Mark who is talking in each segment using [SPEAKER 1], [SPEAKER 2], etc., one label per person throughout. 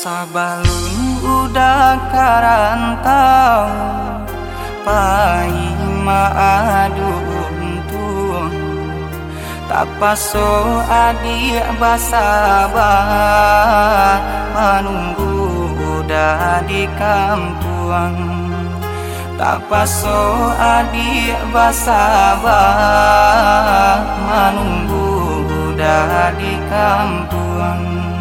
[SPEAKER 1] Sabalun udah karantau pai maadu untung tapaso adik basabah menunggu udah di kampuang tapaso adik basabah menunggu udah di kampuang.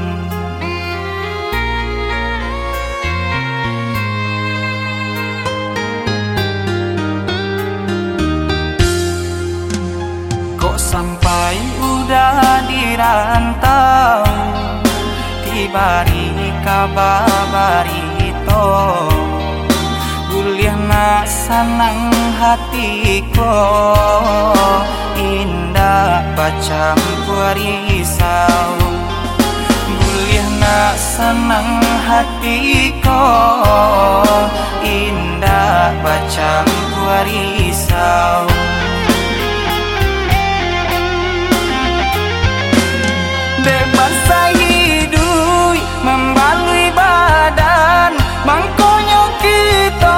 [SPEAKER 1] Sampai udah dirantau tibari kabarito kuliah nak senang hatiko indah bacam risau kuliah nak senang hatiko indah bacam risau. Bebas hidup membalui badan mangkonyo kita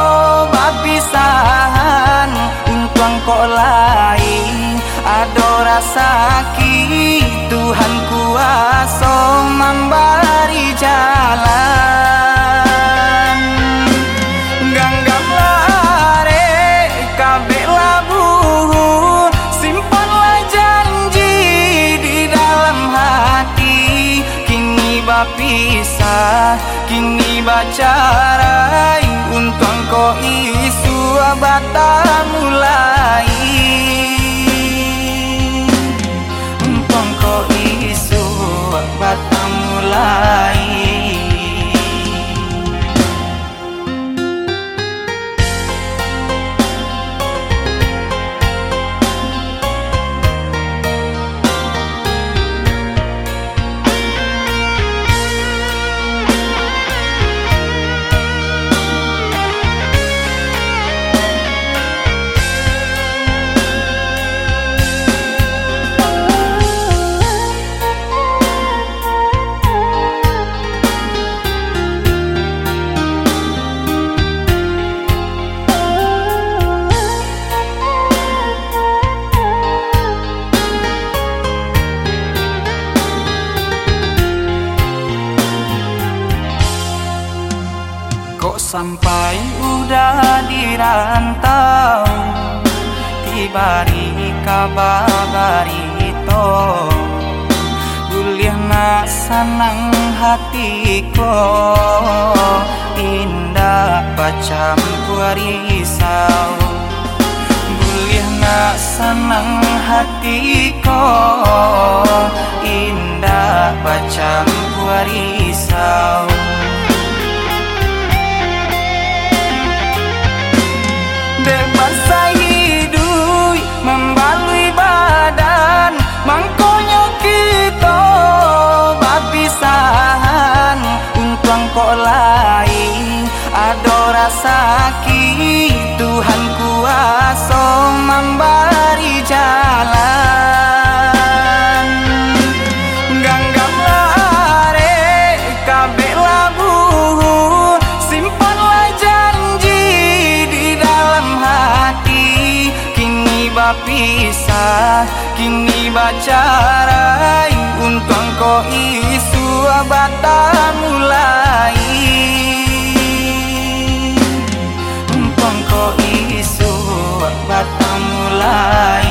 [SPEAKER 1] bapisahan untuang kok lain ado rasa ki Tuhan kuasa memberi jalan ganggam lare kabeh labu simpanlah janji di dalam hati kini bapisah kini bacarai untuk engkau isu bata mulai untuk engkau isu bata mulai. Sampai udah dirantau tibari kabarito kuliah nak senang hatiko indah bacam risau kuliah nak senang hatiko indah bacam risau. Bebas hidup membalui badan mangkonyo kita bapisahan untuang kok lain ado rasa ki Tuhan kuasa memberi jalan ganggam lare kabeh labu simpanlah janji di dalam hati kini bapisah kini bacarai untuk engkau isu bata mulai untuk engkau isu bata mulai.